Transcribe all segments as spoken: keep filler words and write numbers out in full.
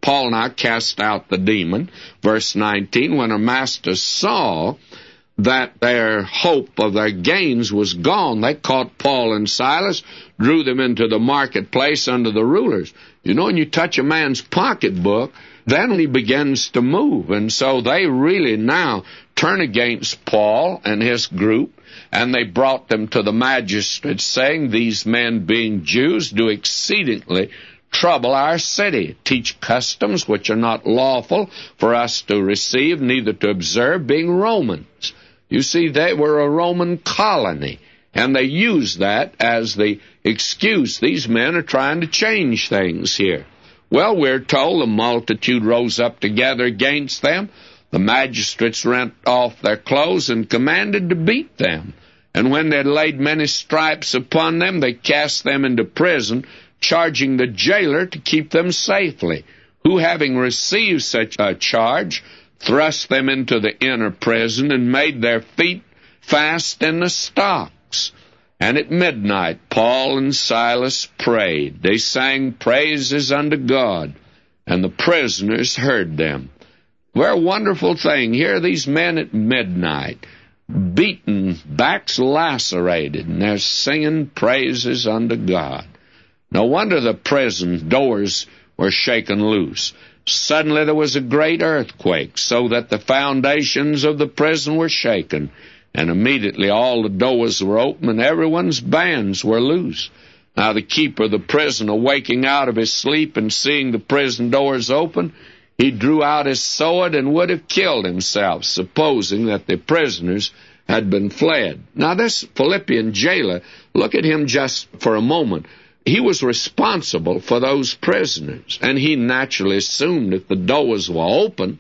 Paul now cast out the demon. Verse nineteen, when her masters saw that their hope of their gains was gone, they caught Paul and Silas, drew them into the marketplace under the rulers. You know, when you touch a man's pocketbook, then he begins to move. And so they really now turn against Paul and his group, and they brought them to the magistrates, saying, these men, being Jews, do exceedingly trouble our city, teach customs which are not lawful for us to receive, neither to observe, being Romans. You see, they were a Roman colony, and they used that as the excuse. These men are trying to change things here. Well, we're told the multitude rose up together against them. The magistrates rent off their clothes and commanded to beat them. And when they had laid many stripes upon them, they cast them into prison, charging the jailer to keep them safely, who, having received such a charge, thrust them into the inner prison and made their feet fast in the stocks. And at midnight Paul and Silas prayed. They sang praises unto God, and the prisoners heard them. What a wonderful thing. Here are these men at midnight, beaten, backs lacerated, and they're singing praises unto God. No wonder the prison doors were shaken loose. Suddenly there was a great earthquake, so that the foundations of the prison were shaken, and immediately all the doors were open, and everyone's bands were loose. Now the keeper of the prison, awaking out of his sleep and seeing the prison doors open, he drew out his sword and would have killed himself, supposing that the prisoners had been fled. Now this Philippian jailer, look at him just for a moment. He was responsible for those prisoners, and he naturally assumed if the doors were open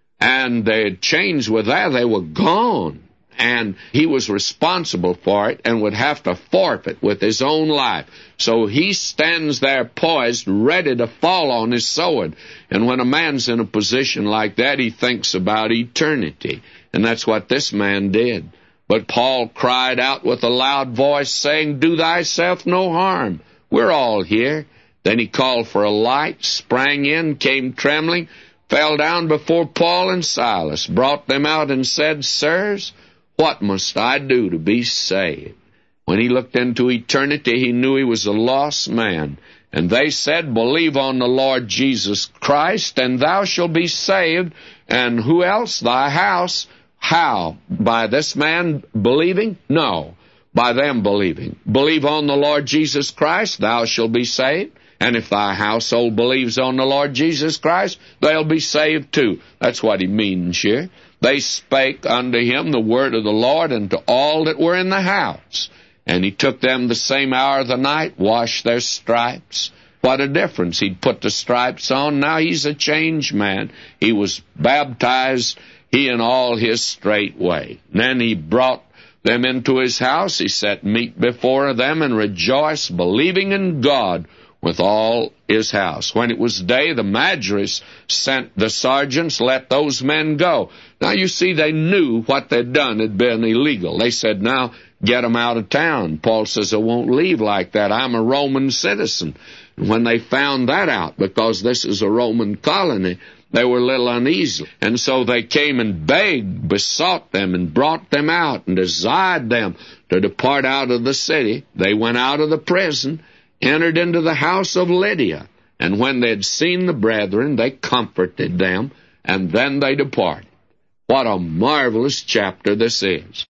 and the chains were there, they were gone. And he was responsible for it and would have to forfeit with his own life. So he stands there poised, ready to fall on his sword. And when a man's in a position like that, he thinks about eternity. And that's what this man did. But Paul cried out with a loud voice, saying, do thyself no harm. We're all here. Then he called for a light, sprang in, came trembling, fell down before Paul and Silas, brought them out and said, sirs, what must I do to be saved? When he looked into eternity, he knew he was a lost man. And they said, believe on the Lord Jesus Christ, and thou shalt be saved. And who else? Thy house. How? By this man believing? No. By them believing. Believe on the Lord Jesus Christ, thou shalt be saved. And if thy household believes on the Lord Jesus Christ, they'll be saved too. That's what he means here. They spake unto him the word of the Lord and to all that were in the house. And he took them the same hour of the night, washed their stripes. What a difference. He'd put the stripes on. Now he's a changed man. He was baptized, he and all his straightway. Then he brought them into his house. He set meat before them and rejoiced, believing in God with all his house. When it was day, the magistrates sent the sergeants, let those men go. Now you see, they knew what they'd done had been illegal. They said, now get them out of town. Paul says, I won't leave like that. I'm a Roman citizen. And when they found that out, because this is a Roman colony, they were a little uneasy. And so they came and begged, besought them, and brought them out, and desired them to depart out of the city. They went out of the prison, entered into the house of Lydia. And when they had seen the brethren, they comforted them, and then they departed. What a marvelous chapter this is.